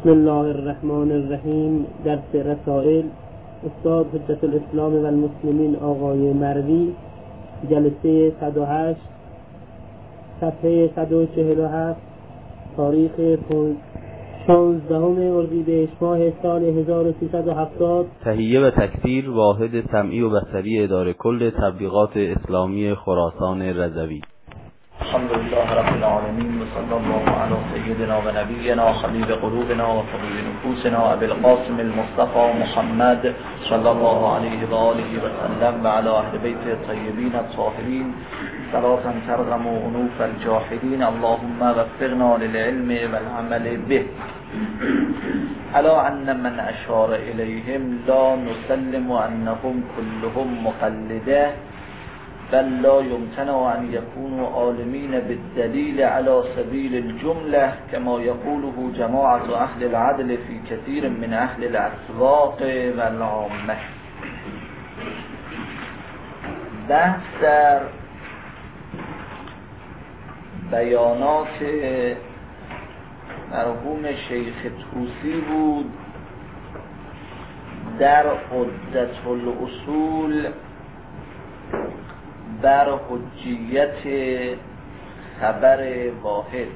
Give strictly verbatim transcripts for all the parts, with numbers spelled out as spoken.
بسم الله الرحمن الرحیم. درس رسائل استاد حجت الاسلام و المسلمین آقای مروی، جلسه صد و هشت، صفحه صد و چهل و هفت، تاریخ شانزدهم اردیبهشت ماه سال هزار و سیصد و هفتاد. تهیه و تکثیر واحد سمعی و بصری اداره کل تبلیغات اسلامی خراسان رضوی. الحمد لله رب العالمین و صلی الله علی سیدنا و نبینا خلیل قلوبنا و طبیب نفوسنا ابی القاسم المصطفى محمد صلی الله علیه و آله و سلم و علی اهل بیت الطیبین الطاهرین صلاة ترغم انوف الجاحدین. اللهم وفقنا للعلم والعمل به. الا ان من اشار الیهم لا نسلم انهم كلهم مقلده، بل لا يمتنع أن يكونوا عالمين بالدليل على سبيل الجملة كما يقوله جماعة أهل العدل في كثير من أهل الأسواق والعامة. بحث در بیانات مرحوم شیخ طوسی بود در عدة الاصول بر حجیت خبر واحد.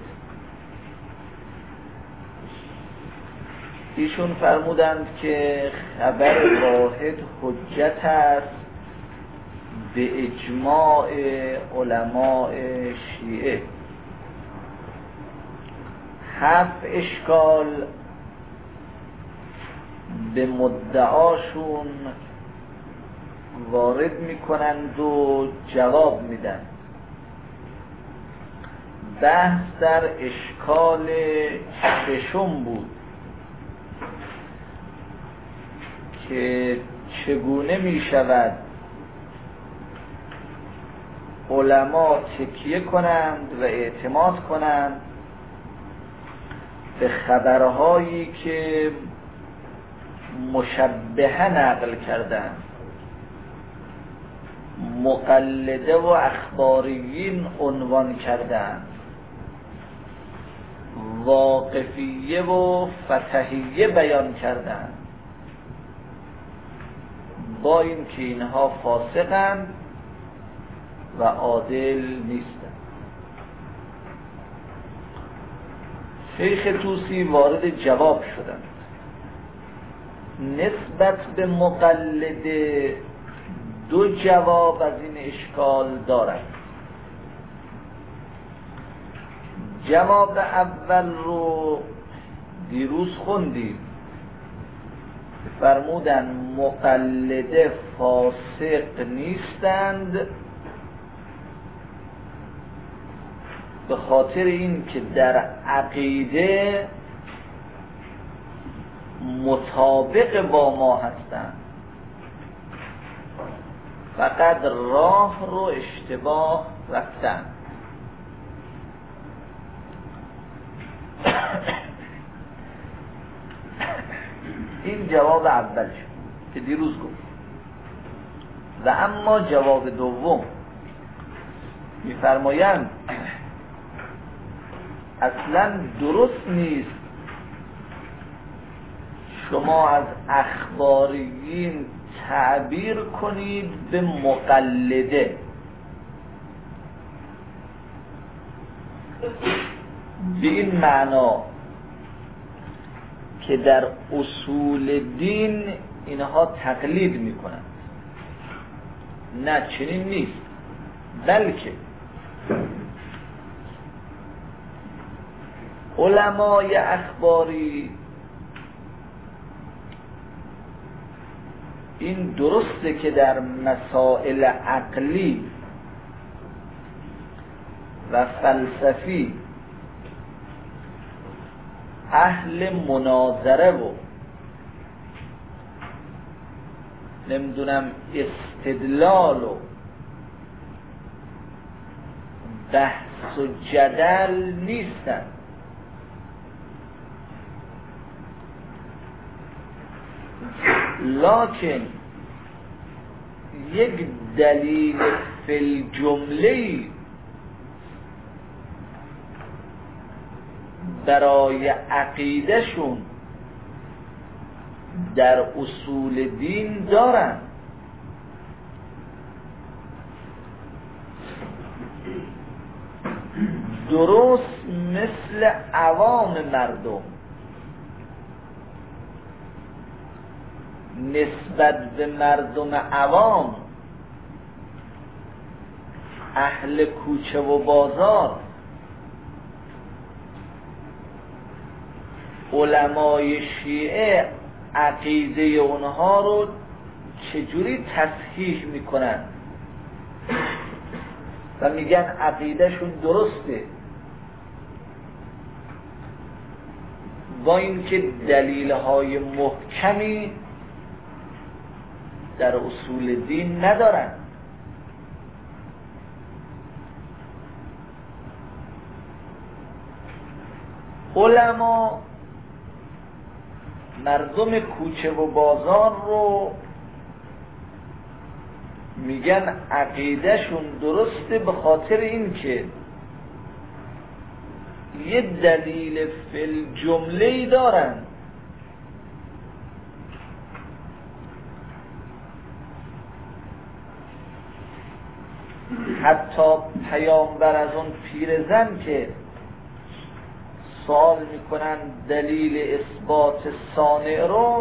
ایشون فرمودند که خبر واحد حجت است به اجماع علماء شیعه. هفت اشکال به مدعاشون وارد میکنند و جواب میدن. بحث در اشکال ششم بود که چگونه میشود علما تکیه کنند و اعتماد کنند به خبرهایی که مشبهه نقل کردند. مقلده و اخباریین عنوان کردند، واقفیه و فتحیه بیان کردند، با این که اینها فاسقند و عادل نیستند. شیخ طوسی وارد جواب شدند. نسبت به مقلده دو جواب از این اشکال دارد. جواب اول رو دیروز خوندیم، فرمودن مقلده فاسق نیستند به خاطر این که در عقیده مطابق با ما هستند، فقط راه رو اشتباه رفتن. این جواب اول شد که دیروز گفت. و اما جواب دوم می‌فرمایند اصلا درست نیست شما از اخباریین تعبیر کنید به مقلده. به این معنا که در اصول دین اینها تقلید میکنند. نه، چنین نیست، بلکه علمای اخباری این درسته که در مسائل عقلی و فلسفی اهل مناظره و نمیدونم استدلال و بحث و جدل نیستن، لکن یک دلیل فی الجمله برای عقیدهشون در اصول دین دارن. درست مثل عوام مردم نسبت به مردم عوام، اهل کوچه و بازار، علمای شیعه عقیده اونها رو چجوری تصحیح میکنن و میگن عقیدهشون درسته، با اینکه دلیل‌های محکمی در اصول دین ندارن. علما مردم کوچه و بازار رو میگن عقیدهشون درسته به خاطر اینکه یه دلیل فی الجمله دارن. حتی پیامبر از اون پیرزن که سوال میکنن دلیل اثبات صانع رو،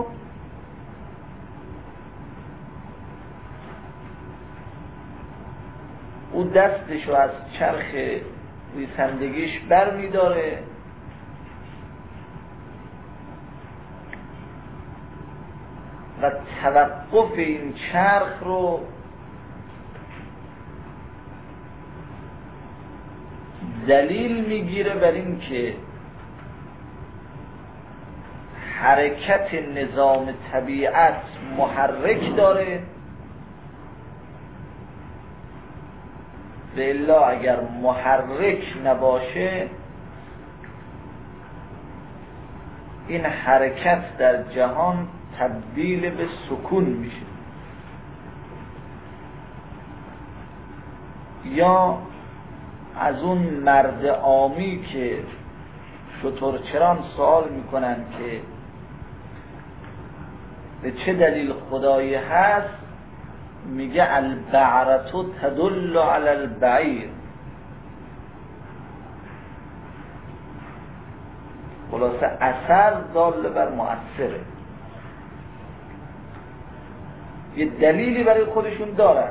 او دستشو از چرخ ریسندگیش بر میداره و توقف این چرخ رو دلیل میگیره بر این که حرکت نظام طبیعت محرک داره، و الا اگر محرک نباشه این حرکت در جهان تبدیل به سکون میشه. یا از اون مرد عامی که شترچران سوال میکنن که به چه دلیل خدایی هست، میگه البعرة تدل علی البعیر. خلاصه اثر دال بر مؤثره، یه دلیلی برای خودشون دارن.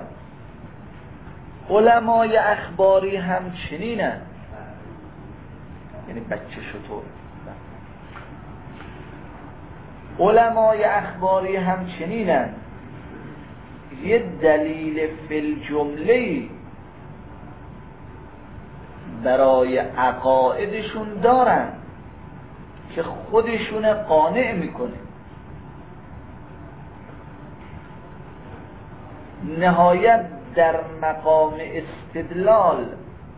علمای اخباری هم چنینن، یعنی بچه شطور. علمای اخباری هم چنینن، یه دلیل فی الجمله برای عقایدشون دارن که خودشون قانع میکنه. نهایت در مقام استدلال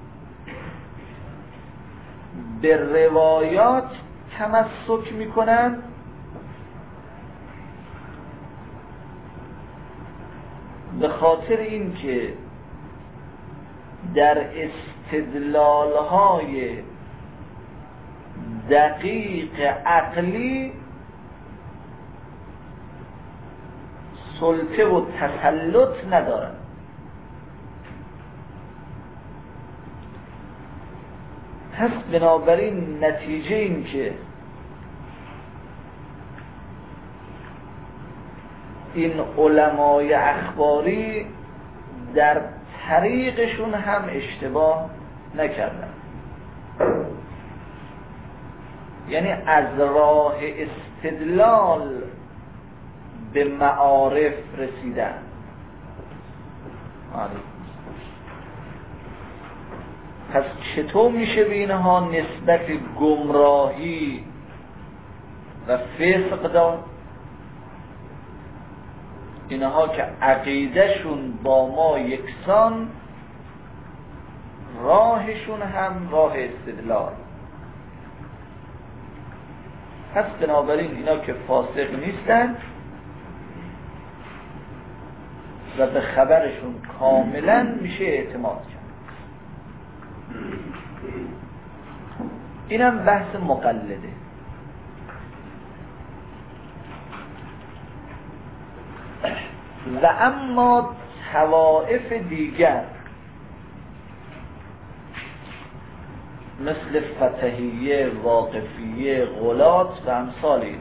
به روایات تمسک میکنن به خاطر اینکه در استدلال‌های دقیق عقلی سلطه و تسلط ندارن. پس بنابراین نتیجه این که این علمای اخباری در طریقشون هم اشتباه نکردن، یعنی از راه استدلال به معارف رسیدن. پس چطور میشه به اینها نسبت گمراهی و فسق داد؟ اینها که عقیدهشون با ما یکسان، راهشون هم راه استدلال. پس بنابراین اینا که فاسق نیستن و به خبرشون کاملا میشه اعتماد کرد. اینم بحث مقلده. و اما طوائف دیگر مثل فتحیه، واقفیه، غلات و امثال این،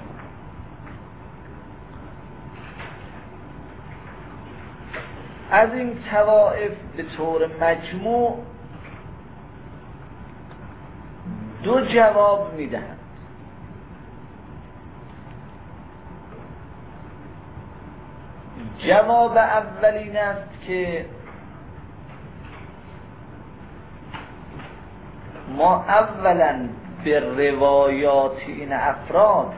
از این طوائف به طور مجموع دو جواب میدهند. جواب اول این است که ما اولا به روایات این افراد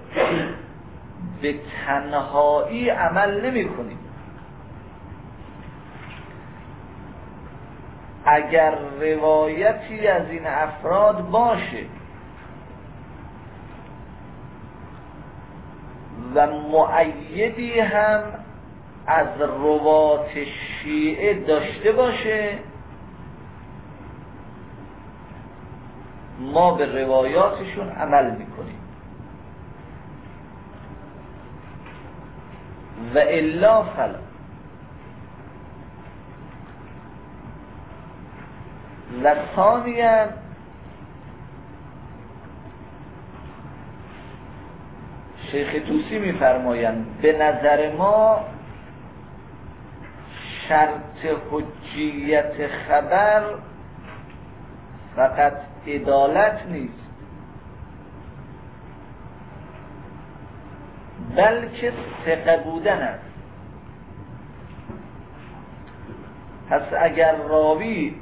به تنهایی عمل نمی کنیم. اگر روایتی از این افراد باشه و مؤیدی هم از روات شیعه داشته باشه، ما به روایاتشون عمل میکنیم و الا فلا. و ثانیاً شیخ طوسی میفرمایند به نظر ما شرط حجیت خبر فقط عدالت نیست، بلکه ثقه بودن است. پس اگر راوی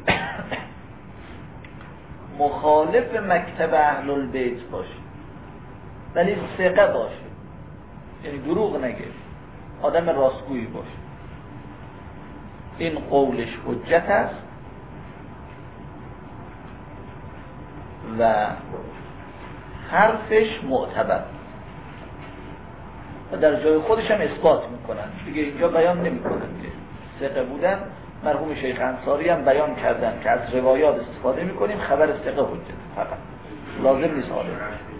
مخالف مکتب اهل البیت باشه ولی ثقه باشه، یعنی دروغ نگه، آدم راستگویی باشه، این قولش حجت است و حرفش معتبر و در جای خودش هم اثبات میکنن دیگه. اینجا بیان نمیکنن که ثقه بودن. مرحوم شیخ انصاری هم بیان کردن که از روایات استفاده میکنیم، خبر ثقه حجت فقط، لازم نیست عالم.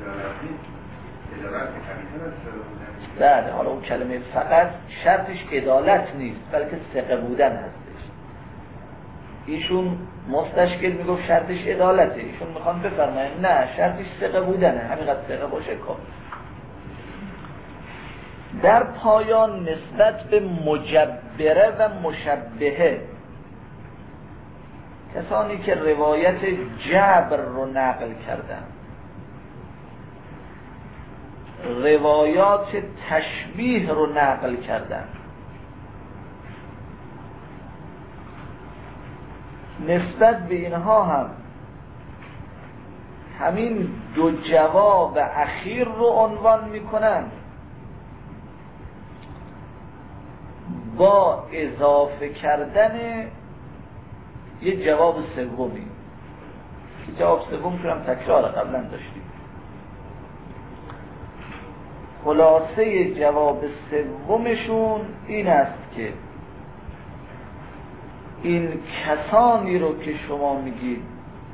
بله، حالا اون کلمه فقط شرطش عدالت نیست بلکه ثقه بودن هستش. ایشون مستشکل میگفت شرطش عدالته، ایشون میخوان بفرماین نه، شرطش ثقه بودنه، همینقدر ثقه باشه کافی. در پایان نسبت به مجبره و مشبهه، کسانی که روایت جبر رو نقل کردن، روایات تشبیه رو نقل کردن، نسبت به اینها هم همین دو جواب اخیر رو عنوان میکنن با اضافه کردن یه جواب سومی. جواب سوم رو هم تکرار قبلا داشتیم. خلاصه جواب سومشون این است که این کسانی رو که شما میگید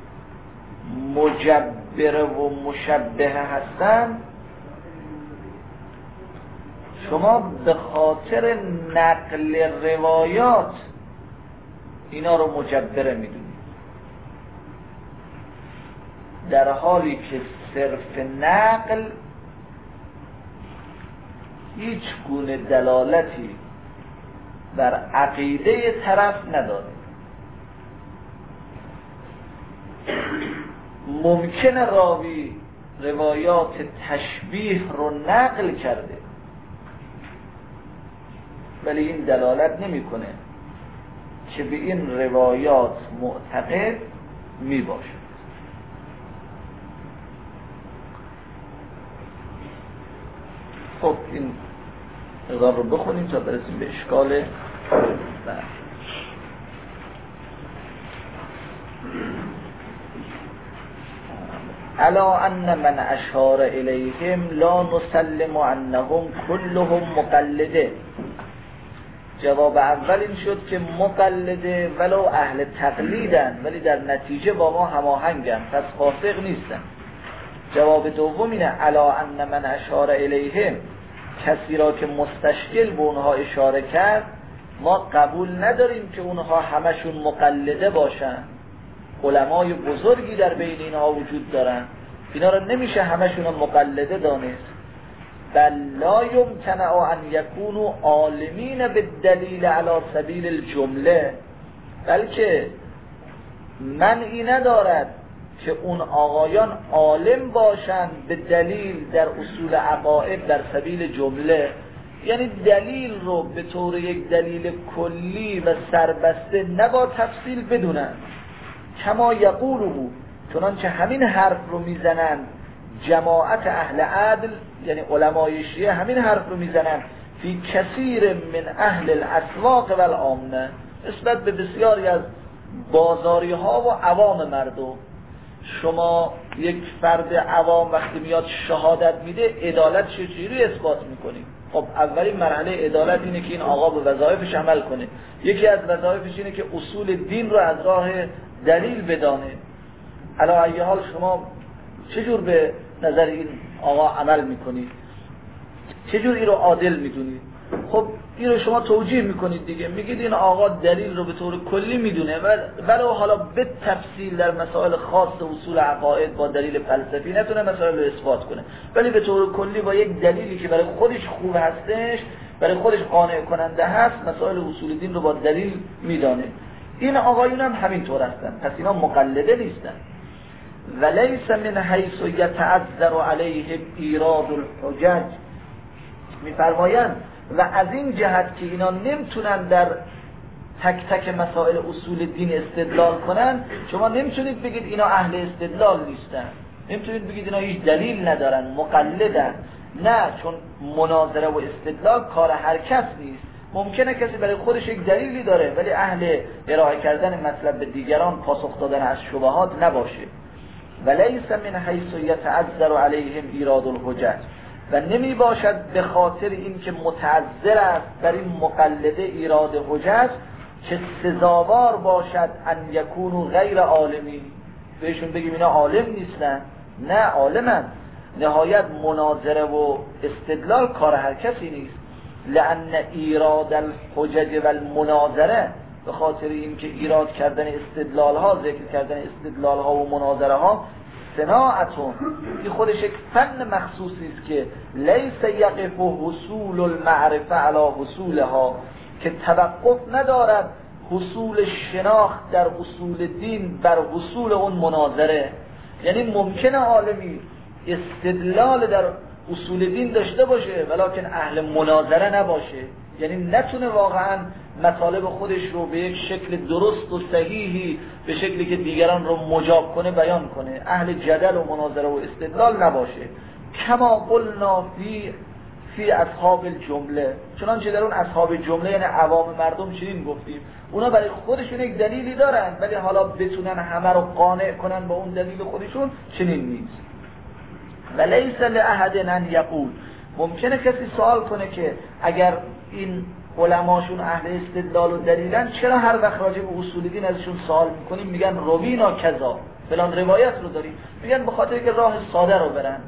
مجبره و مشبهه هستن، شما به خاطر نقل روایات اینا رو مجبره میدونید، در حالی که صرف نقل هیچ گونه دلالتی بر عقیده طرف نداره. ممکنه راوی روایات تشبیه رو نقل کرده ولی این دلالت نمیکنه که به این روایات معتقد می باشه. خب این مقدار رو بخونیم تا برسیم به اشکال بعد. الا ان من اشار الیهم لا نسلم انهم كلهم مقلده. جواب اول این شد که مقلده ولو اهل تقلیدن ولی در نتیجه با ما هماهنگن، پس فاسق نیستن. جواب دوم اینه الا ان من اشار الیهم، کسی را که مستشکل به اونها اشاره کرد ما قبول نداریم که اونها همشون مقلده باشن. علمای بزرگی در بین اینها وجود دارن، اینا را نمیشه همشون مقلده دانست. بل لا یمکن ان یکونوا عالمین بالدلیل علی سبیل الجمله، بلکه منعی ندارد که اون آقایان عالم باشند به دلیل در اصول عقاید در سبیل جمله، یعنی دلیل رو به طور یک دلیل کلی و سربسته نه با تفصیل بدونن. کما یقولو، چنانچه همین حرف رو میزنن جماعت اهل عدل، یعنی علمای شیعه همین حرف رو میزنن فی کثیر من اهل الاسواق و العامه، نسبت به بسیاری از بازاری ها و عوام مردم. شما یک فرد عوام وقتی میاد شهادت میده عدالت چجوری اثبات میکنی؟ خب اولین مرحله عدالت اینه که این آقا به وظایفش عمل کنه. یکی از وظایفش اینه که اصول دین رو از راه دلیل بدانه. علی ای حال شما چجور به نظر این آقا عمل میکنید؟ چجور این رو عادل میدونید؟ خب این رو شما توجیه میکنید دیگه، میگید این آقا دلیل رو به طور کلی میدونه، ولی حالا به تفصیل در مسائل خاص اصول عقاید با دلیل فلسفی نتونه مسائل رو اثبات کنه، ولی به طور کلی با یک دلیلی که برای خودش خوب هستش، برای خودش قانع کننده هست، مسائل اصول دین رو با دلیل میدانه. این آقایون هم همینطور هستن، پس اینا مقلده نیستن. ولیس من حیث یتعذر علیهم ایراد الحجج، میفرمایند و از این جهت که اینا نمیتونن در تک تک مسائل اصول دین استدلال کنن، شما نمیتونید بگید اینا اهل استدلال نیستن، نمیتونید بگید اینا هیچ دلیل ندارن، مقلدن. نه، چون مناظره و استدلال کار هر کس نیست. ممکنه کسی برای خودش یک دلیلی داره ولی اهل ارائه کردن مطلب به دیگران، پاسخ دادن از شبهات نباشه. ولیس من حیث یتعذر علیهم ایراد الحجج، و نمی باشد به خاطر این که متعذر است بر این مقلده ایراد حجج که سزاوار باشد ان یکونوا غیر عالمین، بهشون بگیم اینا عالم نیستن. نه، عالمن. نهایت مناظره و استدلال کار هر کسی نیست. لأن ایراد الحجج و المناظره، به خاطر این که ایراد کردن استدلال ها، ذکر کردن استدلال ها و مناظره ها صناعتون، این خودش یک فن مخصوصی است که لیس یقف حصول المعرفه علی حصولها، که توقف ندارد حصول شناخت در اصول دین بر حصول اون مناظره. یعنی ممکنه عالمی استدلال در اصول دین داشته باشه ولکن اهل مناظره نباشه، یعنی نتونه واقعا مطالب خودش رو به یک شکل درست و صحیحی، به شکلی که دیگران رو مجاب کنه بیان کنه، اهل جدل و مناظره و استدلال نباشه. کما قلنا فی فی اصحاب الجمله، چنانچه در اون اصحاب جمله یعنی عوام مردم چنین گفتیم، اونا برای خودشون یک دلیلی دارن ولی حالا بتونن همه رو قانع کنن با اون دلیل خودشون چنین نیست. ولیس لأحد ان یقول، ممکنه کسی سوال کنه که اگر این علماشون اهل استدلال و دلیلن، چرا هر وقت راجع به اصول دین ازشون سوال میکنیم میگن روینا کذا، فلان روایت رو داریم؟ میگن به خاطر که راه ساده رو برن،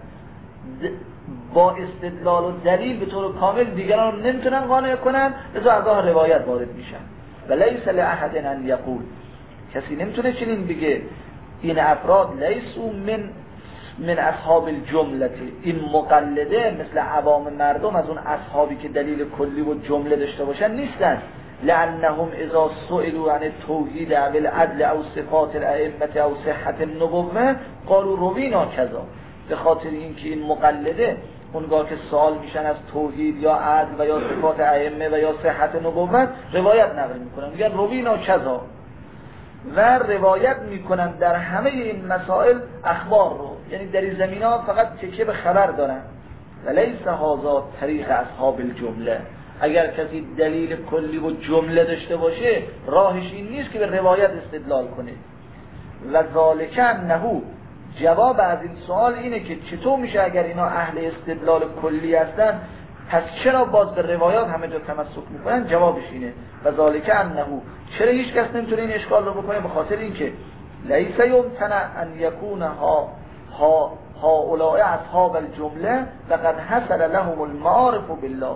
با استدلال و دلیل به طور کامل دیگران رو نمیتونن قانع کنن، لذا از راه روایت وارد میشن. ولیس لأحد ان یقول، کسی نمیتونه چنین بگه این افراد لیسو من من اصحاب الجمله، این مقلده مثل عوام مردم از اون اصحابی که دلیل کلی و جمله داشته باشن نیستن. لانهم اذا سئلوا عن التوحید او العدل او صفات الائمه او صحت النبوه قالوا روینا کذا، به خاطر اینکه این مقلده اونگاه که سوال میشن از توحید یا عدل و یا صفات ائمه و یا صحت نبوت روایت نقل میکنن، میگن روینا کذا، و روایت میکنن در همه این مسائل اخبار رو، یعنی در این زمینه فقط تکیه به خبر دارن. ولیس هذا طریق اصحاب الجمله، اگر کسی دلیل کلی و جمله داشته باشه راهش این نیست که به روایت استدلال کنه. و ذالک انه، جواب از این سوال اینه که چطور میشه اگر اینا اهل استدلال کلی هستن پس چرا باز به روایات همه جا تمسک میکنن؟ جوابش اینه و ذالک انه، چرا هیچ کس نمیتونه این اشکال رو بکنه؟ به خاطر اینکه لیس یمتنع ان یکون ها ها هؤلاء اصحاب الجمله لقد حصل لهم المعارف بالله.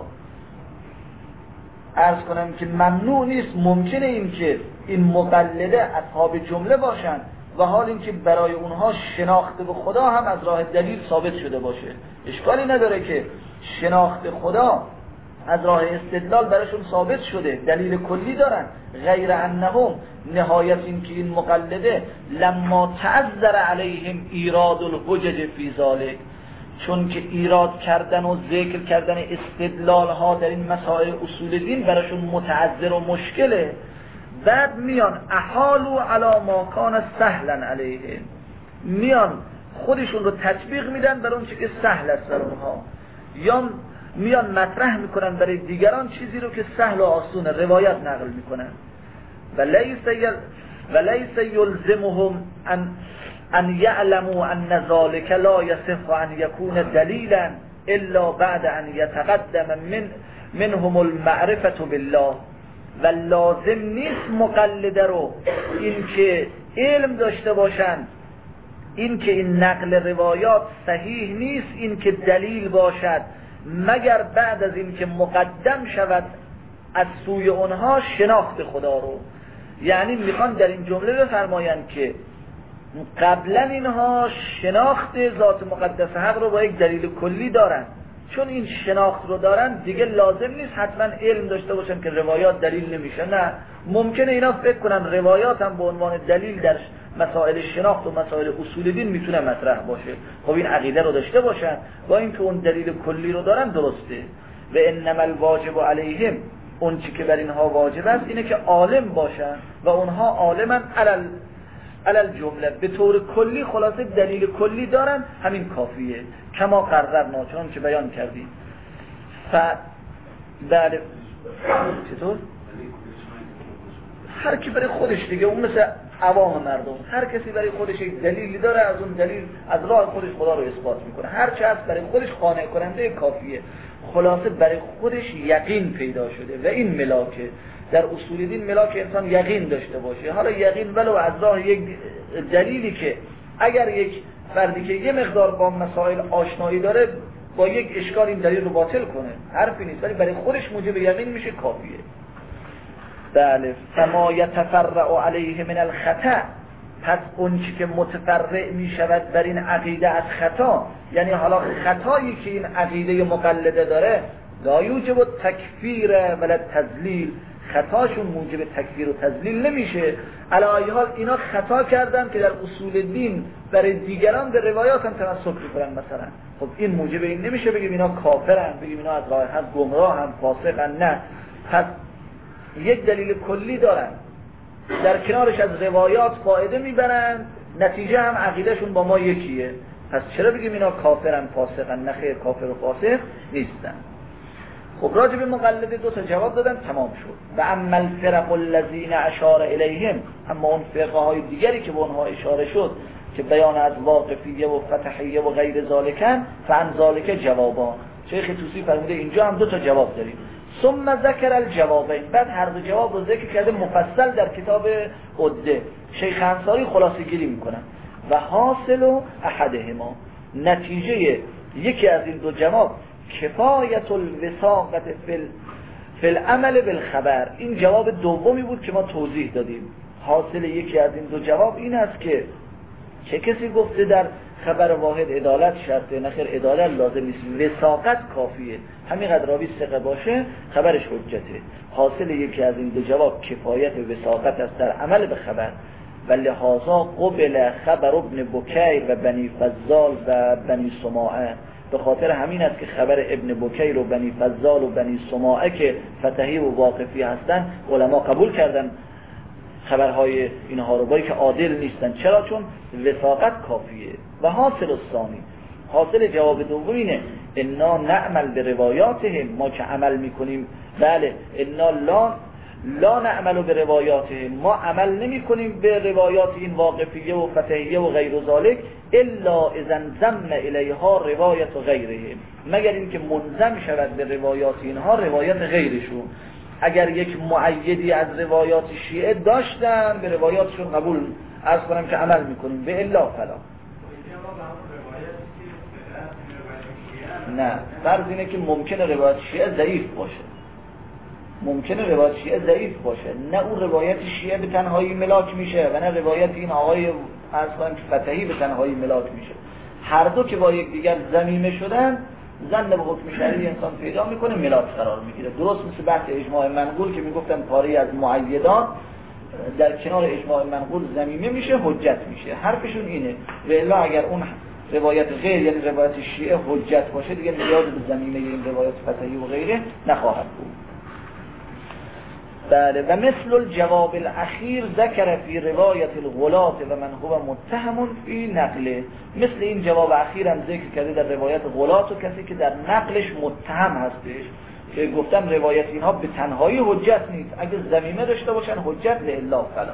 عرض کنم که ممنوع نیست، ممکنه این که این مقلده اصحاب جمله باشن و حال این که برای اونها شناخت به خدا هم از راه دلیل ثابت شده باشه. اشکالی نداره که شناخت خدا از راه استدلال براشون ثابت شده، دلیل کلی دارن. غیر انهم، نهایت این که این مقلده لما تعذر علیهم ایراد الحجج فی ذلک، چون که ایراد کردن و ذکر کردن استدلال ها در این مسائل اصول دین براشون متعذر و مشکله، بعد میان احالو علی ما کان سهلا علیهم، میان خودشون رو تطبیق میدن بر اون چیزی که سهل است بر اونها، یا میان مطرح میکنن برای دیگران چیزی رو که سهل و آسونه، روایت نقل میکنن. و لیس یل و لیس یلزمهم ان ان یعلموا ان ذلك لا یصح ان یکون دلیلا الا بعد ان یتقدم من منهم المعرفه بالله. و لازم نیست مقلده رو این که علم داشته باشن، این که این نقل روایات صحیح نیست این که دلیل باشد، مگر بعد از این که مقدم شود از سوی اونها شناخت خدا رو. یعنی میخوان در این جمله بفرمایند که قبلا اینها شناخت ذات مقدس حق رو با یک دلیل کلی دارن، چون این شناخت رو دارن دیگه لازم نیست حتما علم داشته باشن که روایات دلیل نمیشه. نه، ممکنه اینا فکر کنن روایات هم به عنوان دلیل در مسائل شناخت و مسائل اصول دین میتونه مطرح باشه. خب این عقیده رو داشته باشن، با اینکه اون دلیل کلی رو دارن درسته. و انما الواجب علیهم، اون چی که بر اینها واجب است اینه که عالم باشن و اونها عالمن علل علل جمله، به طور کلی خلاصه دلیل کلی دارن، همین کافیه. کما قررنا، چون که بیان کردیم. ف بعد چطور؟ هر کی برای خودش دیگه، اون مثل عوام مردم، هر کسی برای خودش یک دلیلی داره، از اون دلیل از راه خودش خدا رو اثبات میکنه. هر چه هست برای خودش قانع کننده کافیه. خلاصه برای خودش یقین پیدا شده و این ملاکه. در اصول دین ملاک انسان یقین داشته باشه. حالا یقین ولو از راه یک دلیلی که اگر یک فردی که یه مقدار با مسائل آشنایی داره با یک اشکال این دلیل رو باطل کنه، حرفی نیست، ولی برای خودش موجب یقین میشه، کافیه. بله. فما یتفرع علیه من الخطأ، پس اون چی که متفرع می شود بر این عقیده از خطا، یعنی حالا خطایی که این عقیده مقلده داره، لا یوجب تکفیر ولا تذلیل، خطاشون موجب تکفیر و تذلیل نمیشه. علی ای حال اینا خطا کردن که در اصول دین برای دیگران به روایات هم تمسک میکنن مثلا. خب این موجب این نمیشه بگیم اینا کافرن، بگیم اینا از راه حق گمراه هم فاسقن. نه، پس یک دلیل کلی دارن، در کنارش از روایات فایده میبرن، نتیجه هم عقیدهشون با ما یکیه. پس چرا بگیم اینا کافرن فاسقن؟ نه خیر، کافر و فاسق نیستن. خب راجع به مقلده دو تا جواب دادن، تمام شد. و اما الفرق الذین اشار الیهم، اما اون فرقه های دیگری که به اونها اشاره شد که بیان از واقفیه و فتحیه و غیر ذالکن، فعن ذالک جوابان. شیخ طوسی فرموده اینجا هم دو تا جواب داریم. ثم ذکر الجوابین، بعد هر دو جواب رو ذکر کرده مفصل در کتاب عده. شیخ انصاری خلاصه گیری میکنن و حاصل احدهما، نتیجه یکی از این دو جواب کفایت الوثاقت فی العمل بالخبر. این جواب دومی بود که ما توضیح دادیم. حاصل یکی از این دو جواب این است که چه کسی گفته در خبر واحد عدالت شرطه، نخیر عدالت لازم نیست، وثاقت کافیه، همینقدر راوی ثقه باشه خبرش حجته. حاصل یکی از این دو جواب کفایت وثاقت است در عمل به خبر. و لحاظا قبل خبر ابن بکیر و بنی فضال و بنی سماعه، به خاطر همین است که خبر ابن بکیر و بنی فضال و بنی سماعه که فتحی و واقفی هستن علما قبول کردن خبرهای اینها رو، با که عادل نیستن. چرا؟ چون وثاقت کافیه. و حاصل الثانی، حاصل جواب دوم اینه انا نعمل به روایاتهم، ما که عمل میکنیم، بله انا لا لا نعمل به روایاتهم، ما عمل نمی کنیم به روایات این واقفیه و فتحیه و غیر ذالک، الا اذا ضم الیها روایت و غیرهم، مگر اینکه منضم شود به روایات اینها روایت غیرشون. اگر یک مؤیدی از روایات شیعه داشتن به روایاتشون قبول از کنم که عمل میکنیم، به الا فلا. نه، فرض اینه که ممکنه روایت شیعه ضعیف باشه، ممکنه روایت شیعه ضعیف باشه، نه اون روایت شیعه به تنهایی ملاک میشه و نه روایت این آقای اصلا فتحی به تنهایی ملاک میشه. هر دو که با یک دیگر ضمیمه شدن، ظن به حکم شرعی انسان پیدا میکنه، ملاک قرار میگیره. درست مثل بحث اجماع منقول که میگفتن پاره از معیدات در کنار اجماع منقول ضمیمه میشه، حجت میشه. حرفشون اینه. و الا اگر اون روایت غیر یعنی روایت شیعه حجت باشه، دیگه نیاز به ضمیمه این روایت فتحی و غیره نخواهد بود. بله. و مثل الجواب الاخیر ذکر فی روایت الغلاة و من هو متهم فی نقله، مثل این جواب اخیر هم ذکر کرده در روایت غلاة و کسی که در نقلش متهم هستش، که گفتم روایت اینها به تنهایی حجت نیست، اگه ضمیمه داشته باشن حجت لالا فلا.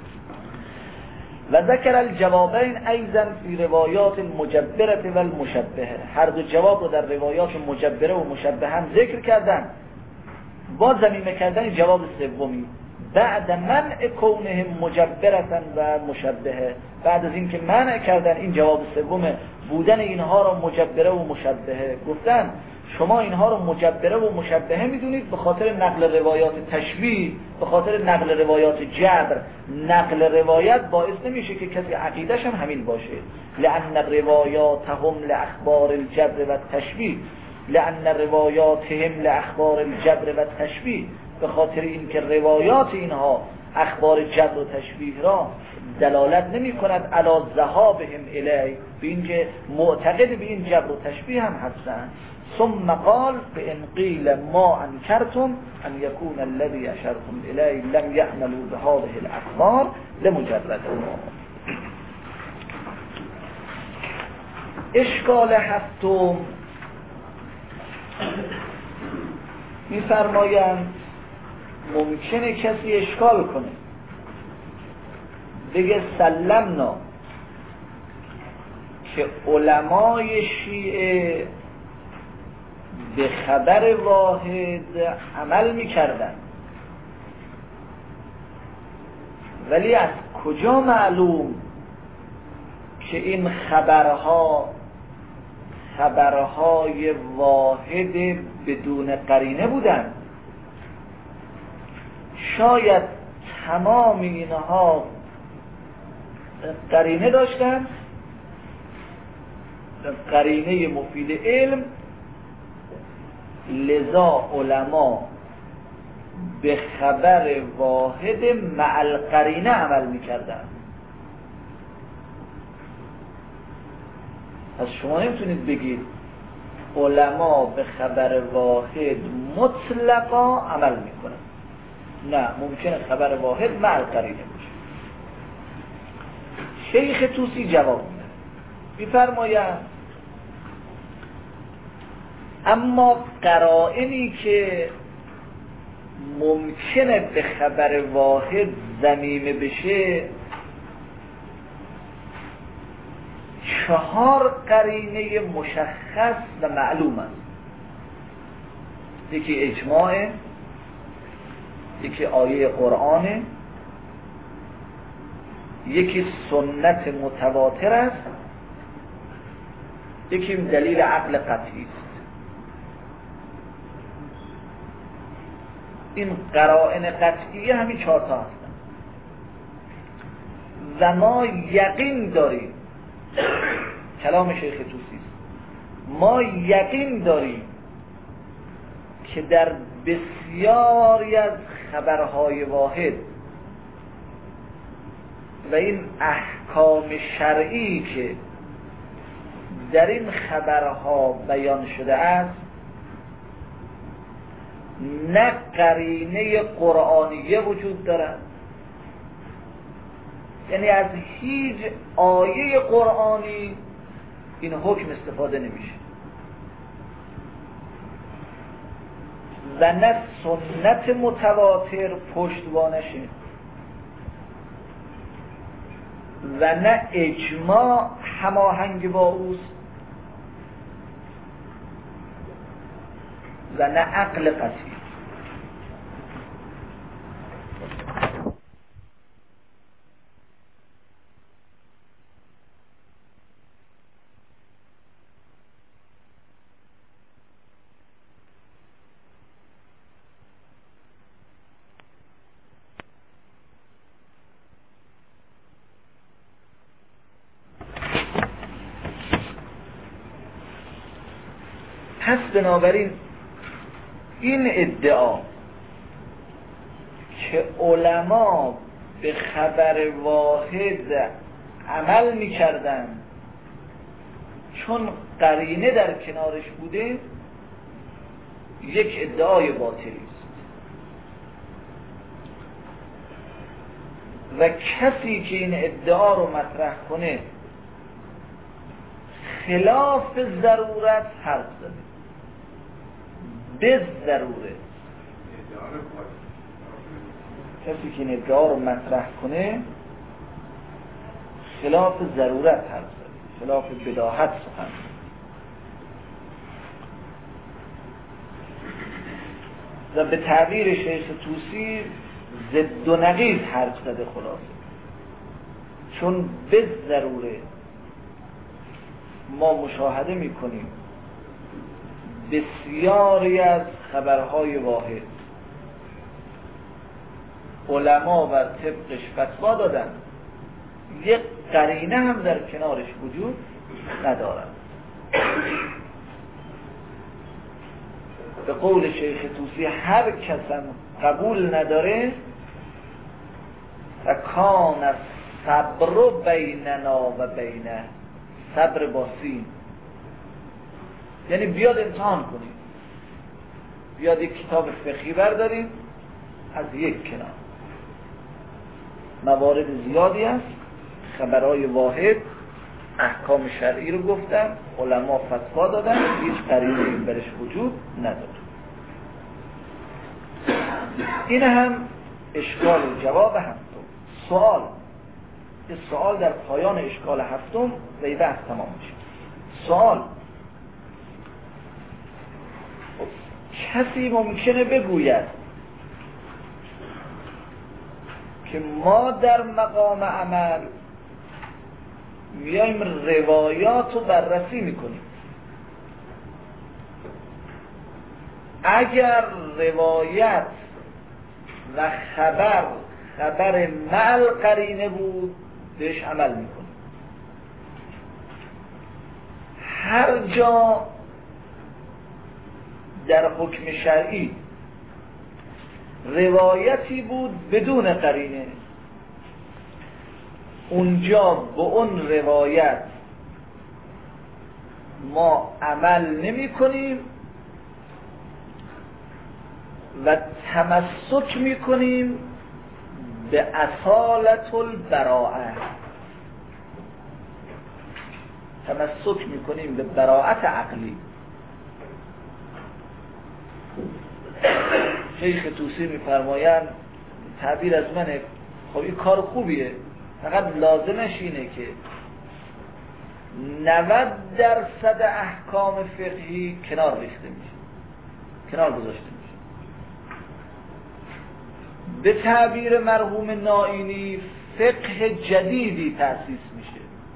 و ذکر الجوابین ایضا فی روایات المجبره و المشبهه، هر دو جواب رو در روایات مجبره و مشبهه هم ذکر کردن با ضمیمه کردن جواب سومی، بعد منع کونهم مجبرتن و مشبهه، بعد از اینکه منع کردن این جواب سوم بودن اینها را مجبره و مشبهه، گفتن شما اینها رو مجبره و مشبهه میدونید به خاطر نقل روایات تشبیه، به خاطر نقل روایات جبر. نقل روایت باعث نمیشه که کسی عقیدش هم همین باشه، لأن روایاتهم لأخبار الجبر و تشبیه، لأن روایاتهم لأخبار الجبر و تشبیه، به خاطر اینکه روایات اینها اخبار جبر و تشبیه را دلالت نمی کند علی ذهابهم الی، به اینکه معتقد به این جبر و تشبیه هم هستند. ثم قال بإن قیل ما انکرتم ان یکون الذی اشرتم الی لم یعملوا بهذه الاخبار لمجرد ما. اشکال هفتم می‌فرمایند ممکنه کسی اشکال کنه بگه سلمنا که علمای شیعه به خبر واحد عمل میکردن، ولی از کجا معلوم که این خبرها خبرهای واحد بدون قرینه بودن؟ شاید تمام اینها قرینه داشتن، قرینه مفید علم، لذا علما به خبر واحد مع القرینه عمل میکردن. پس شما نمیتونید بگید علما به خبر واحد مطلقا عمل میکنن، نه، ممکنه خبر واحد مع القرینه باشه. شیخ طوسی جواب میده، میفرماید اما قرائنی که ممکنه به خبر واحد ضمیمه بشه چهار قرینه مشخص و معلوم است. یکی اجماعه، یکی آیه قرآنه، یکی سنت متواتر است، یکی دلیل عقل قطعی است. این قرائن قطعیه همین چهار تا هستن و ما یقین داریم، کلام شیخ طوسی است، ما یقین داریم که در بسیاری از خبرهای واحد و این احکام شرعی که در این خبرها بیان شده است نه قرینه قرآنیه وجود دارد، یعنی از هیچ آیه قرآنی این حکم استفاده نمیشه و نه سنت متواتر پشتوانشه و نه اجماع هماهنگ با اوست و نه عقل قطعی. پس بنابراین این ادعا که علما به خبر واحد عمل میکردن چون قرینه در کنارش بوده، یک ادعای باطلی است و کسی که این ادعا رو مطرح کنه خلاف ضرورت حرف زده، به ضرورت. کسی که این ادعا رو مطرح کنه خلاف ضرورت حرف زده، خلاف بداهت سخن. و به تعبیر شیخ طوسی ضد و نقیض حرف زده خلاصه، چون به ضروره ما مشاهده میکنیم بسیاری از خبرهای واحد علما و طبقش فتوا دادن، یک قرینه هم در کنارش وجود ندارد. به قول شیخ طوسی هر کسم قبول نداره و کان صبر بیننا و بینه، صبر با سین، یعنی بیاد امتحان کنیم، بیاد یک کتاب فقهی برداریم از یک کنار، موارد زیادی است، خبرهای واحد احکام شرعی رو گفتن، علما فتوا دادن، هیچ قرینه‌ای برش وجود نداره. این هم اشکال و جواب هفتم. سوال، یه سوال در پایان اشکال هفتم و این بحث تمام میشه. سوال، کسی ممکنه بگوید که ما در مقام عمل میایم روایات رو بررسی میکنیم، اگر روایت و خبر خبر مع قرینه بود بهش عمل میکنیم. هر جا در حکم شرعی روایتی بود بدون قرینه، اونجا به اون روایت ما عمل نمی کنیم و تمسک می کنیم به اصالت البراءه، تمسک می کنیم به براءت عقلی. شیخ طوسی می فرمایند، تعبیر از منه، خب این کار خوبیه، فقط لازمش اینه که نود درصد احکام فقهی کنار ریخته میشه، کنار گذاشته میشه. به تعبیر مرحوم نائینی فقه جدیدی تأسیس میشه.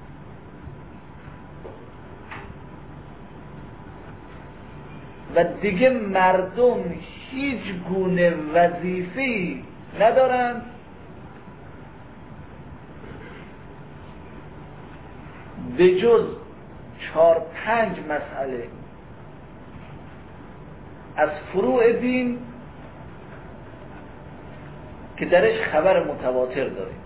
و دیگه مردم هیچ گونه وظیفه‌ای ندارن به جز چهار پنج مسئله از فروع دین که درش خبر متواتر داریم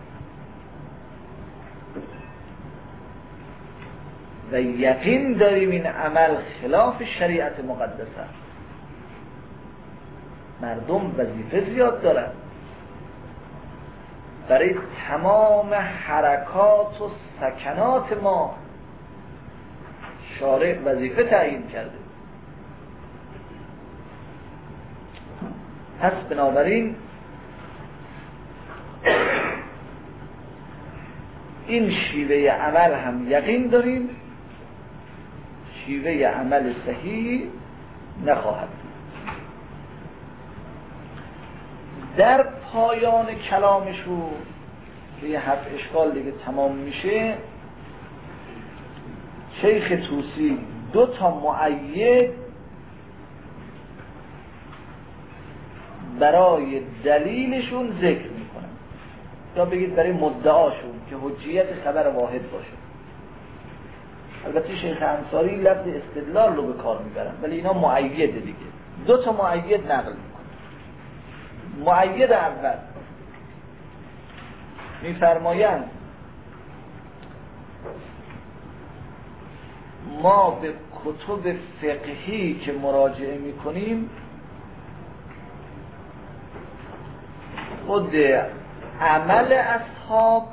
و یقین داریم این عمل خلاف شریعت مقدسه. مردم وظیفه زیاد دارن، برای تمام حرکات و سکنات ما شارع وظیفه تعیین کرده. پس بنابراین این شیوه عمل هم یقین داریم شیوه عمل صحیح نخواهد. در پایان کلامشو که یه هفت اشکال دیگه تمام میشه، شیخ طوسی دو تا مؤید برای دلیلشون ذکر میکنن، یا بگید برای مدعاشون که حجیت خبر واحد باشه. البته شیخ انصاری لفظ استدلال رو به کار میبرن، ولی اینا مؤیده دیگه. دو تا مؤید نقل میکنه. مؤید اول میفرمایند ما به کتب فقهی که مراجعه میکنیم خود عمل اصحاب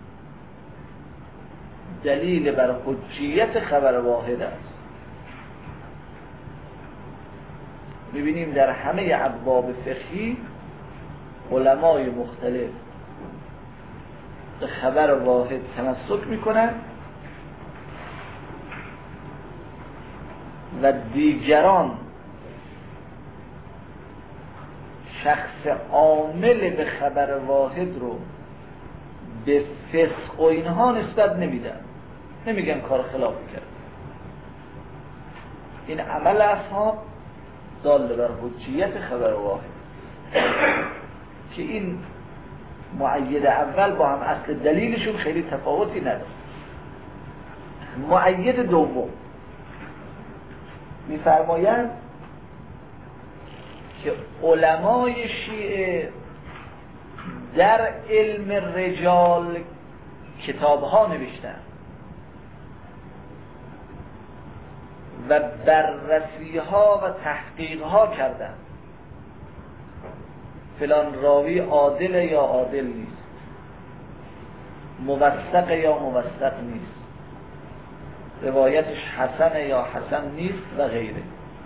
دلیل بر حجیت خبر واحد است. میبینیم در همه ابواب فقهی علمای مختلف به خبر واحد تمسک میکنن و دیگران شخص عامل به خبر واحد رو به فسق و اینها نسبت نمیدن، نمیگن کار خلاف کرد. این عمل اصحاب دال بر حجیت خبر واحد که این مؤید اول با هم اصل دلیلشون خیلی تفاوتی نداره. مؤید دوم میفرمایند که علمای شیعه در علم رجال کتابها نوشتن و بررسیها و تحقیقها کردن. فلان راوی عادل یا عادل نیست، موثق یا موثق نیست، روایتش حسن یا حسن نیست و غیره.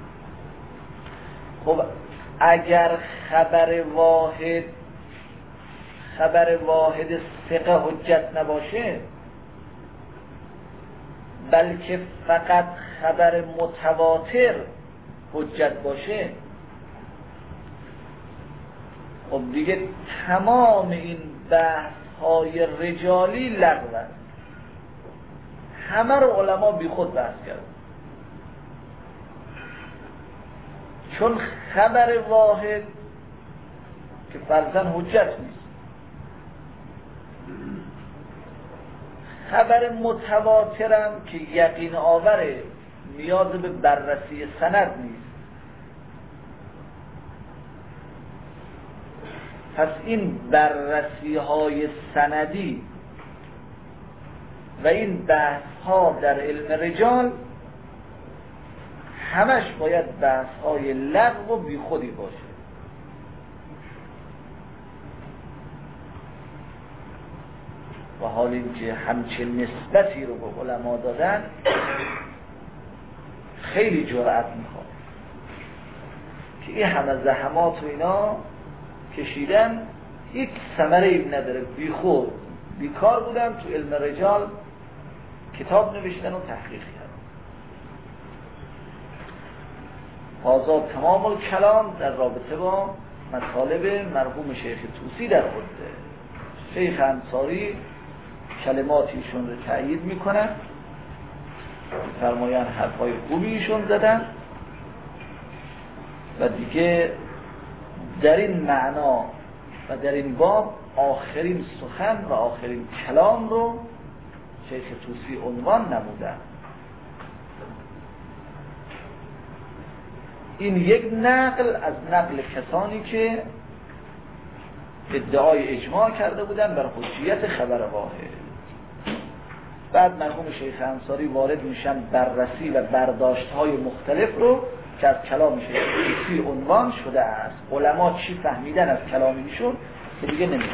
خب اگر خبر واحد خبر واحد ثقه حجت نباشه، بلکه فقط خبر متواتر حجت باشه، خب دیگه تمام این بحث های رجالی لغو است. همه رو علما بی خود بحث کردن، چون خبر واحد که فرضاً حجت نیست، خبر متواترم که یقین آوره نیاز به بررسی سند نیست. پس این بررسی های سندی و این بحث ها در علم رجال همش باید بحث های لغو و بی خودی باشه. و حال اینکه همچین نسبتی رو به علما دادن خیلی جرأت میخواد که این همه زحمات و اینا کشیدن یک ثمره ای نداره، بی خود بیکار بودن، تو علم رجال کتاب نوشتن و تحقیق کردن. آزاد تمام الکلام در رابطه با مطالب مرحوم شیخ طوسی در خود شیخ انصاری کلماتیشون رو تأیید میکنن، فرمایان حرفای خوبیشون زدن و دیگه در این معنا و در این باب آخرین سخن و آخرین کلام رو شیخ طوسی عنوان نمودن. این یک نقل از نقل کسانی که ادعای اجماع کرده بودن بر حجیت خبر واحد. بعد مرحوم شیخ انصاری وارد میشن بررسی و برداشت‌های مختلف رو که از کلام شیخ طوسی عنوان شده است. علما چی فهمیدن از کلام ایشون که دیگه نمیدونن.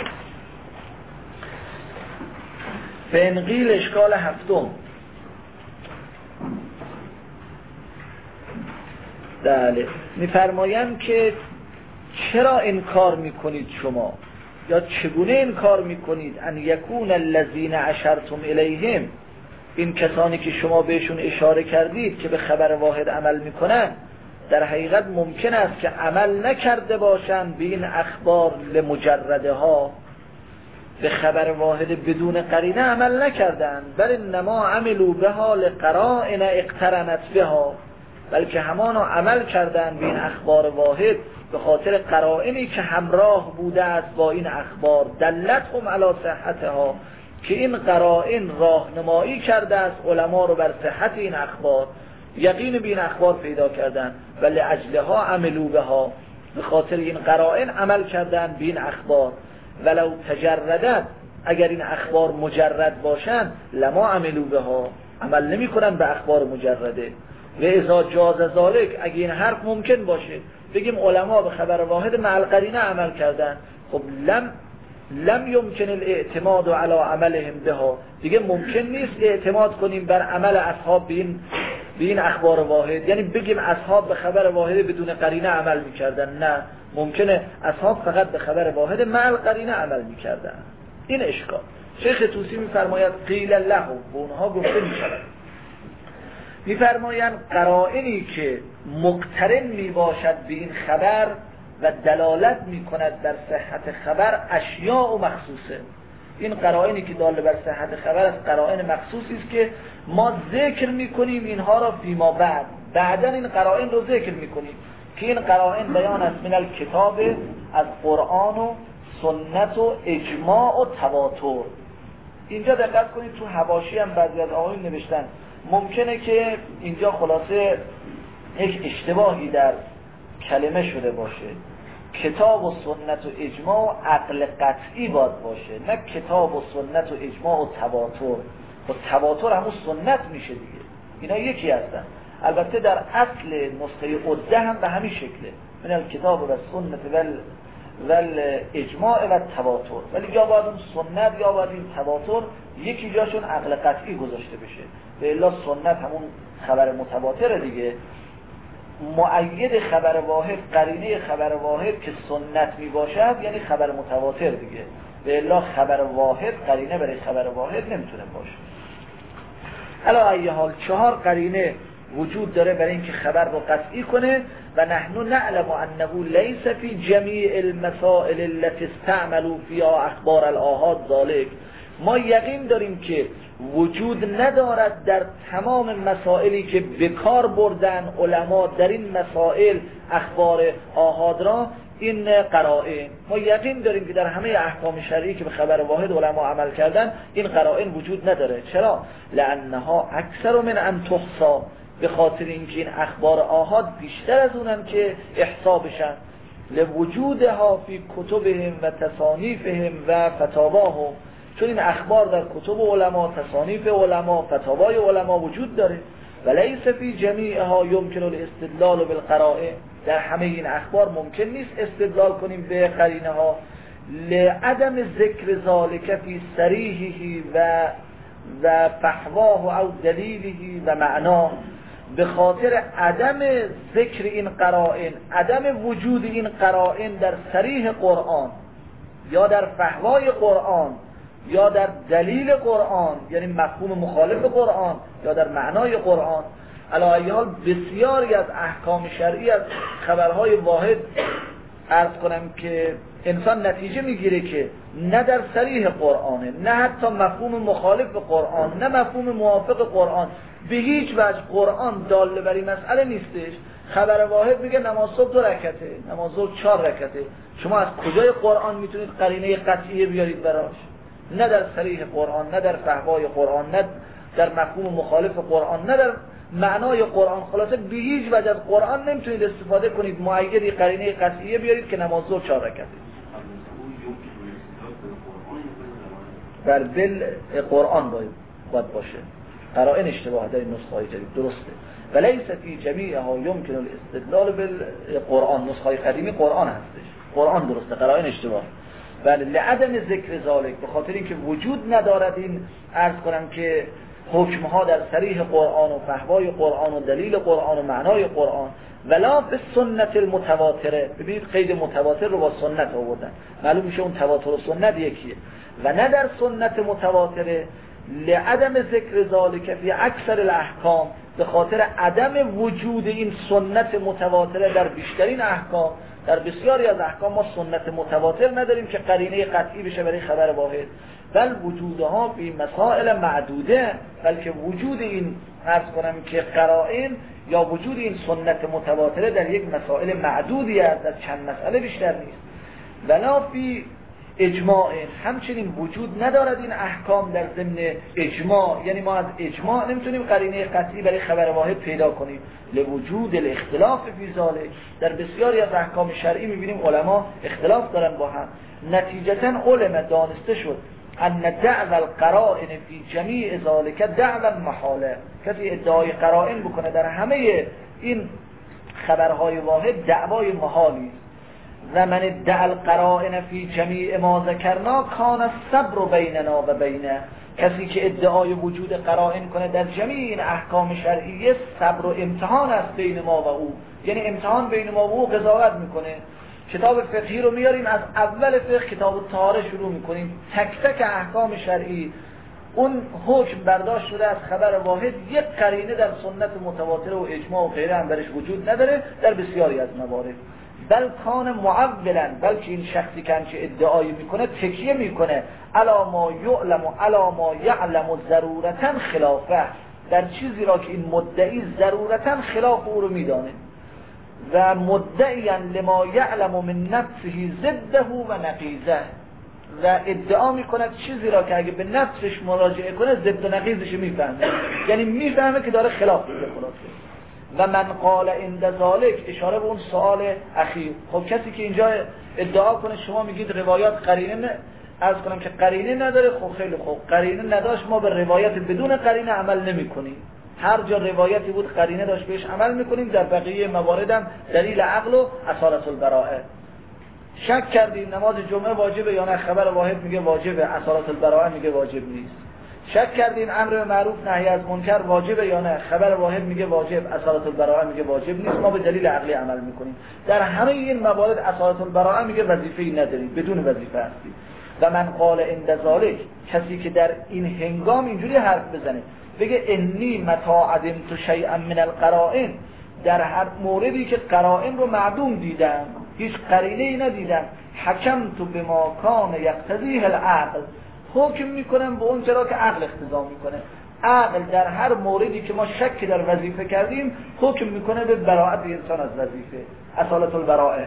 فنقیل اشکال هفتم. بله، میفرمایند که چرا انکار میکنید شما، یا چگونه انکار میکنید ان یکون الذین اشرتم الیهم، این کسانی که شما بهشون اشاره کردید که به خبر واحد عمل میکنن، در حقیقت ممکن است که عمل نکرده باشند به این اخبار لمجرده ها، به خبر واحد بدون قرینه عمل نکردند، بل انما عملوا بها لقرائن اقترنت بها، بلکه همانا عمل کردند به این اخبار واحد به خاطر قرائنی که همراه بوده است با این اخبار، دلتهم علی صحتها، که این قرائن راهنمایی کرده است علما رو بر صحت این اخبار، یقین به این اخبار پیدا کردن و لاجلها عملوا بها، به خاطر این قرائن عمل کردن به این اخبار. ولو تجردت، اگر این اخبار مجرد باشن لما عملوا بها، عمل نمی کنن به اخبار مجرده. و اذا جاز ذلک، اگر این حرف ممکن باشه بگیم علما به خبر واحد مع القرینه عمل کردن، خب لم لم یمکن الاعتماد علی عملهم بها، دیگه ممکن نیست اعتماد کنیم بر عمل اصحاب به این به این اخبار واحد، یعنی بگیم اصحاب به خبر واحد بدون قرینه عمل میکردن. نه، ممکنه اصحاب فقط به خبر واحد مع القرینه عمل میکردن. این اشکال. شیخ طوسی میفرماید قیل له، به اونها گفته میشود، میفرمایند قرائنی که مقترن میباشد به این خبر و دلالت میکند بر صحت خبر اشیاء و مخصوصه. این قرائنی که دال بر صحت خبر است قرائن مخصوصی است که ما ذکر میکنیم اینها را فیما بعد، بعدن این قرائن رو ذکر میکنیم که این قرائن بیان است من الکتاب، از قرآن و سنت و اجماع و تواتر. اینجا دقت کنید تو حواشی هم بعضی از آقایون نوشتن ممکنه که اینجا خلاصه یک اشتباهی در کلمه شده باشه، کتاب و سنت و اجماع و عقل قطعی باید باشه، نه کتاب و سنت و اجماع و تواتر. و تواتر همون سنت میشه دیگه، اینا یکی هستن. البته در اصل نسخه عده هم به همین شکله، من الکتاب و سنت ول ول اجماع و تواتر، ولی یا باید اون سنت یا باید این تواتر یکی جاشون عقل قطعی گذاشته بشه. به الا سنت همون خبر متواتر دیگه، مؤید خبر واحد، قرینه خبر واحد که سنت می باشد یعنی خبر متواتر دیگه. به الا خبر واحد قرینه برای خبر واحد نمیتونه باشه. علا ای حال چهار قرینه وجود داره برای اینکه خبر رو قطعی کنه. و نحن نعلم انه لیس فی جمیع المسائل التي استعملوا فيها اخبار الاحاد ذلك، ما یقین داریم که وجود ندارد در تمام مسائلی که بکار بردن علما در این مسائل اخبار آحاد را این قرائن. ما یقین داریم که در همه احکام شرعی که به خبر واحد علما عمل کردن این قرائن وجود نداره. چرا؟ لانها اکثر من ان تحصى، به خاطر اینکه این اخبار آحاد بیشتر از اونن که احصا بشن، لوجودها فی کتبهم و تصانیفهم و فتاواهم، چون این اخبار در کتب علما، تصانیف علما، فتاوای علما وجود داره. ولیس فی جمیعها یمکن الاستدلال بالقرائن، در همه این اخبار ممکن نیست استدلال کنیم به قرینه ها، لعدم ذکر ذالک فی صریحه و و فحواه او دلیله و معنا، به خاطر عدم ذکر این قرائن، عدم وجود این قرائن در صریح قرآن یا در فحوای قرآن یا در دلیل قرآن، یعنی مفهوم مخالف قرآن یا در معنای قرآن. علی حال بسیاری از احکام شرعی از خبرهای واحد عرض کنم که انسان نتیجه میگیره که نه در صریح قرآنه، نه حتی مفهوم مخالف قرآن، نه مفهوم موافق قرآن، به هیچ وجه قرآن داله بر این مسئله نیستش. خبر واحد میگه نماز صبح دو رکعته، نماز ظهر چهار رکعته. شما از کجای قرآن میتونید قرینه قطعی بیارید براش؟ نه در صریح قرآن، نه در فحوای قرآن، نه در مفهوم مخالف قرآن، نه در معنای قرآن. خلاصه به هیچ وجه از قرآن نمیتونید استفاده کنید مؤیدی قرینه قطعی بیارید که نماز ظهر چهار رکعته. در دل قرآن باید, باید باشه. قرائن اشتباه در این نسخه‌های جدید درسته. ولیس فی جمیعها یمکن الاستدلال بالقرآن، نسخه‌های قدیمی قرآن هستش، قرآن درسته، قرائن اشتباه. بله، لعدم ذکر ذالک، به خاطر اینکه وجود ندارد این عرض کنم که حکمها در صریح قرآن و فحوای قرآن و دلیل قرآن و معنای قرآن، ولا به سنت المتواتره. ببینید قید متواتر رو با سنت آوردن، معلوم میشه اون تواتر و سنت یکیه. و نه در سنت متواتره، لعدم ذکر ذالک فی اکثر الاحکام، به خاطر عدم وجود این سنت متواتره در بیشترین احکام. در بسیاری از احکام ما سنت متواتر نداریم که قرینه قطعی بشه برای خبر واحد، بل وجودها فی مسائل معدوده، بلکه وجود این عرض کنم که قرائن یا وجود این سنت متواتره در یک مسائل معدودی است، در چند مسئله بیشتر نیست. ولا فی اجماع همچنین وجود ندارد این احکام در ضمن اجماع، یعنی ما از اجماع نمیتونیم قرینه قطعی برای خبر واحد پیدا کنیم. لوجود الاختلاف فی ذلک، در بسیاری از احکام شرعی میبینیم علما اختلاف دارن با هم. نتیجتا علم دانسته شد ان دعوى القرائن فی جمیع ذلک دعوى محاله، کسی ادعای قرائن بکنه در همه این خبرهای واحد دعوای محالی. و من ادعى القرائن فی جمیع ما ذکرنا کان الصبر بیننا و بینه، کسی که ادعای وجود قرائن کنه در جمیع این احکام شرعیه، صبر و امتحان است بین ما و او، یعنی امتحان بین ما و او قضاوت میکنه. کتاب فقهی رو میاریم از اول فقه کتاب طهاره شروع میکنیم، تک تک احکام شرعی اون حکم برداشت شده از خبر واحد، یک قرینه در سنت متواتره و اجماع و غیره هم درش وجود نداره در بسیاری از موارد. بل کان معولا، بلکه این شخصی که همچه ادعایی میکنه تکیه میکنه علا ما یعلم و علا ما یعلم و ضرورتا خلافه، در چیزی را که این مدعی ضرورتا خلاف او رو میدانه. و مدعیا لما یعلم من نفسه ضده و نقیضه، و ادعا میکند چیزی را که اگه به نفسش مراجعه کنه ضد و نقیضش میفهمه، یعنی میفهمه که داره خلاف میده. خلاصه و من قال عند ذلک، اشاره به اون سوال اخیر. خب کسی که اینجا ادعا کنه شما میگید روایات قرینه، عرض کنم که قرینه نداره، خب خیلی خوب، قرینه نداشت ما به روایت بدون قرینه عمل نمی کنیم. هر جا روایتی بود قرینه داشت بهش عمل میکنیم، در بقیه مواردم دلیل عقل و اصالت البراءه. شک کردیم نماز جمعه واجبه یا نه، خبر واحد میگه واجبه، اصالت البراءه میگه واجب نیست. شک کردیم امر به معروف نهی از منکر واجبه یا نه، خبر واحد میگه واجب، اصالت البراءه میگه واجب نیست، ما به دلیل عقلی عمل میکنیم. در همه این موارد اصالت البراءه میگه وظیفه‌ای ندارید، بدون وظیفه هستید. و من قال عند ذلک، کسی که در این هنگام اینجوری حرف بزنه بگه انی متى عدمت شیئا من القرائن، در هر موردی که قرائن رو معدوم دیدم، هیچ قرینه‌ای ندیدم، حکمت بما کان یقتضیه العقل، حکم میکنم به اون چرا که عقل اقتضا میکنه. عقل در هر موردی که ما شک در وظیفه کردیم حکم میکنه به براءت انسان از وظیفه، اصالت البراءه.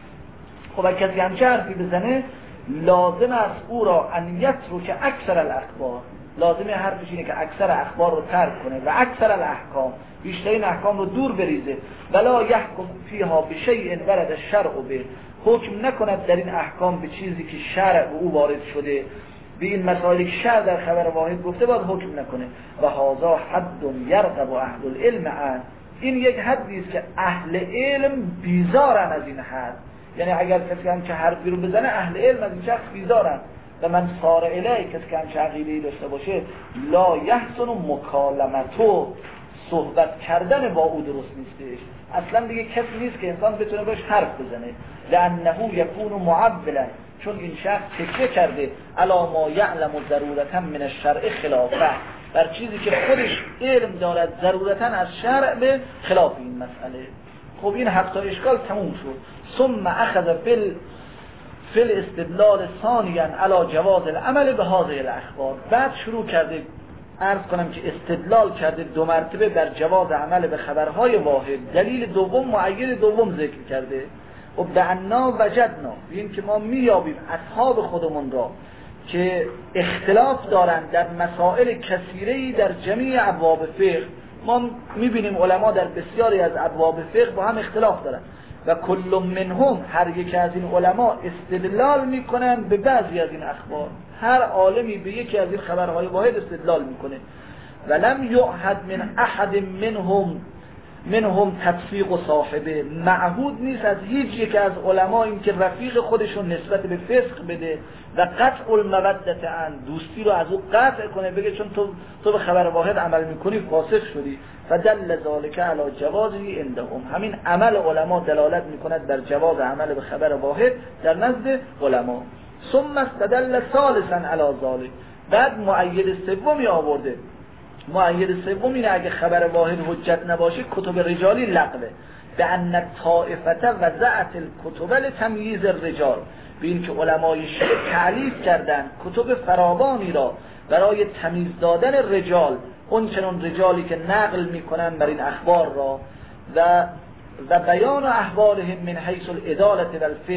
خب اگه کسی همچه حرفی بزنه لازم است او را ان یترک اکثر الاخبار، لازمه حرفش اینه که اکثر اخبار رو ترک کنه و اکثر الاحکام، بیشترین احکام رو دور بریزه. ولا یحکم فیها بشیء ورد الشرع به، حکم نکند در این احکام به چیزی که شرع به او وارد شده، به این مسائلی که شرع در خبر واحد گفته باید حکم نکنه. و هذا حد یرغب اهل العلم عنه، این یک حدی است که اهل علم بیزارن از این حد، یعنی اگر کسی هم که حرفی رو بزنه اهل علم از این شخص بیزارن. و من صار الیه، کسی که همچه عقیده‌ای داشته باشه لا یحسن مکالمتو، صحبت کردن با او درست نیستش، اصلا دیگه کسی نیست که انسان بتونه باش حرف بزنه. لانه یکون معولا، چون این شخص تکیه کرده علا ما یعلم ضرورتا من الشرع خلافه، بر چیزی که خودش علم دارد ضرورتا از شرع به خلاف این مسئله. خب این هفت اشکال تموم شد. ثم اخذ فل فل استدلال ثانیا علی جواز العمل به هذه الاخبار، بعد شروع کرده عرض کنم که استدلال کرده دو مرتبه بر جواز عمل به خبرهای واحد. دلیل دوم معید دوم ذکر کرده و بعنا وجدنا، این که ما میابیم اصحاب خودمون را که اختلاف دارند در مسائل کثیره‌ای در جمیع ابواب فقه. ما میبینیم علما در بسیاری از ابواب فقه با هم اختلاف دارند و کل منهم، هر یک از این علما استدلال میکنن به بعضی از این اخبار، هر عالمی به یکی از این خبرهای واحد استدلال میکنه. ولم یعهد من احد منهم منهم تطبیق و صاحبه، معهود نیست از هیچ یک از علما این که رفیق خودشون نسبت به فسق بده و قطع المودت عن، دوستی رو از او قطع کنه، بگه چون تو تو به خبر واحد عمل میکنی فاسق شدی. فدل ذلك علی جوازی عندهم، همین عمل علما دلالت میکند بر جواز عمل به خبر واحد در نزد علما. ثم استدل ثالثا علی ذلك، بعد مؤید سومی آورده. مؤید سوم اینه اگه خبر واحد حجت نباشه کتب رجالی لغوه، به ان الطائفه وضعت الکتب لتمییز الرجال، به این که علمای شیعه تألیف کردن کتب فراوانی را برای تمیز دادن رجال، اون چنان رجالی که نقل میکنن بر این اخبار را، و و بیان احوالهم من حیث العدالة والفسق،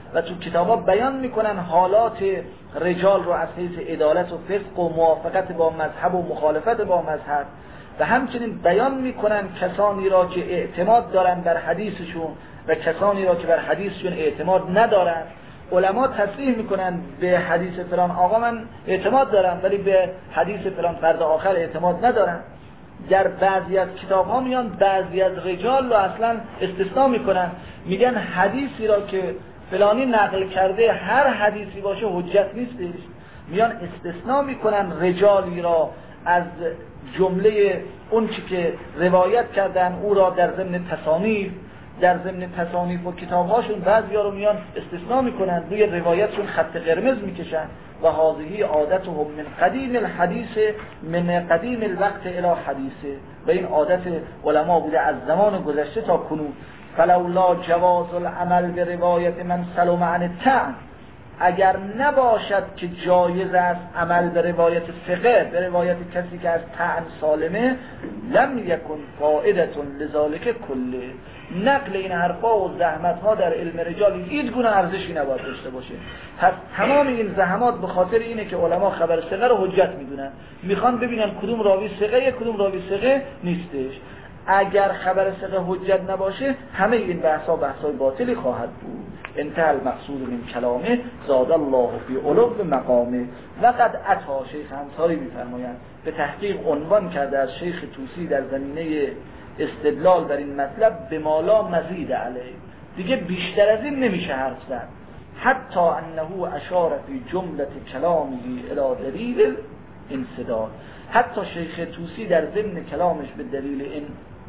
و تو کتابا بیان میکنن حالات رجال رو از حیث عدالت و فسق و موافقت با مذهب و مخالفت با مذهب، و همچنین بیان میکنن کسانی را که اعتماد دارن بر حدیثشون و کسانی را که بر حدیثشون اعتماد ندارن. علما تصریح میکنن به حدیث فلان آقا من اعتماد دارم ولی به حدیث فلان فرد آخر اعتماد ندارم. در بعضی از کتاب ها میان بعضی از رجال رو اصلا استثناء میکنن، میگن حدیثی را که فلانی نقل کرده هر حدیثی باشه حجت نیستش. میان استثناء میکنن رجالی را از جمله اون چی که روایت کردن او را در ضمن تصانیف در ضمن تصانیف و کتابهاشون بعضیا رو میان استثناء میکنن، روی روایتشون خط قرمز میکشن. و هذه عادتهم من قدیم الحدیث من قدیم الوقت الی حدیثه، و این عادت علما بوده از زمان گذشته تا کنون. فلولا جواز العمل به روایت من سلم عن الطعن، اگر نباشد که جایز است عمل به روایت فقه، به روایت کسی که از طعن سالمه، لم یکن فائدة لذالک کله، نقل این حرفا و زحمت ها در علم رجال هیچ گونه ارزشی نباید داشته باشه. پس تمام این زحمات به خاطر اینه که علما خبر ثقه رو حجت میدونن، میخوان ببینن کدوم راوی ثقه کدوم راوی ثقه نیستش. اگر خبر ثقه حجت نباشه همه این بحثا بحثای باطلی خواهد بود. انتهى المقصود من کلامه زاد الله فی علو مقامه. و قد عطا شیخ انصاری میفرمایند به تحقیق عنوان کرده از شیخ طوسی در زمینه استدلال بر این مطلب به مالا مزید علیه، دیگه بیشتر از این نمیشه حرف زد. حتی انه اشار فی جمله کلامه الی دلیل انسداد، حتی شیخ طوسی در ضمن کلامش به دلیل این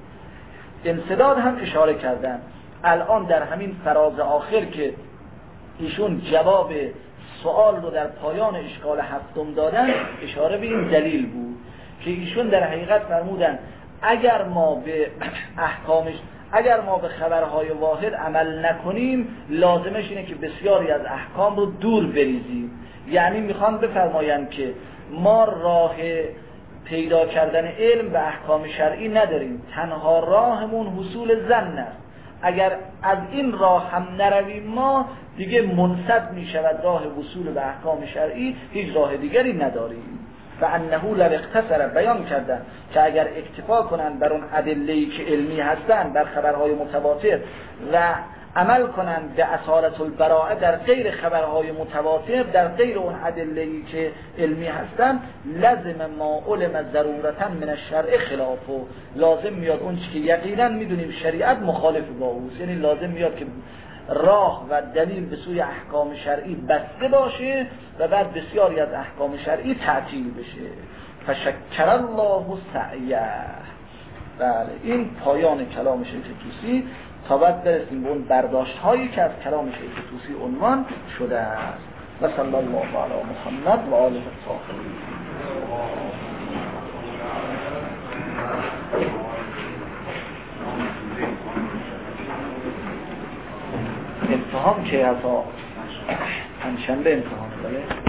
انسداد هم اشاره کردن. الان در همین فراز آخر که ایشون جواب سوال رو در پایان اشکال هفتم دادن، اشاره به این دلیل بود که ایشون در حقیقت فرمودن اگر ما به احکامش اگر ما به خبرهای واحد عمل نکنیم لازمش اینه که بسیاری از احکام رو دور بریزیم. یعنی میخوان بفرمایند که ما راه پیدا کردن علم به احکام شرعی نداریم، تنها راهمون حصول ظن است. اگر از این راه هم نرویم ما دیگه منسد می شود راه وصول به احکام شرعی، هیچ راه دیگری نداریم. و انه لو اقتصر، بیان کردن که اگر اکتفا کنن بر اون ادله‌ای که علمی هستن، بر خبرهای متواتر و عمل کنن به اصالت البراءه در غیر خبرهای متواتر، در غیر اون ادله‌ای که علمی هستن، لازم ما علم ضرورتا من الشرع خلافه، لازم میاد اون چیزی که یقینا میدونیم شریعت مخالف با اوست، یعنی لازم میاد که راه و دلیل به سوی احکام شرعی بسته باشه و بعد بسیاری از احکام شرعی تعطیل بشه. فشکر الله سعیه. بله، این پایان کلام شیخ طوسی. تا بعد برسیم به اون برداشت هایی که از کلام شیخ طوسی عنوان شده است. و صلی الله علی محمد و آله الطاهرین. امتحان که از ها پنجشنبه امتحان داره.